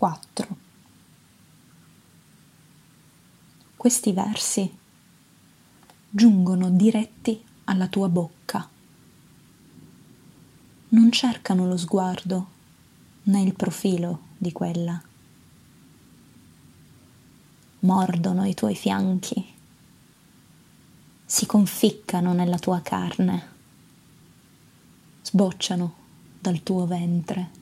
4. Questi versi giungono diretti alla tua bocca. Non cercano lo sguardo né il profilo di quella. Mordono i tuoi fianchi, si conficcano nella tua carne, sbocciano dal tuo ventre.